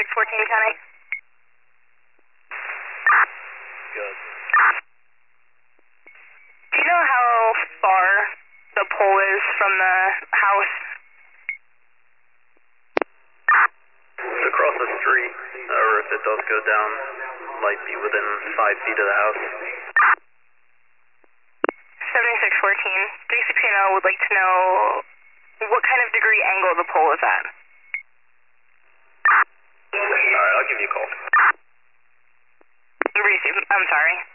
7614 County. Good. Do you know how far the pole is from the house? It's across the street, or if it does go down, might be within 5 feet of the house. 7614. DCPNO would like to know what kind of degree angle the pole is at. Alright, I'll give you a call. I'm sorry.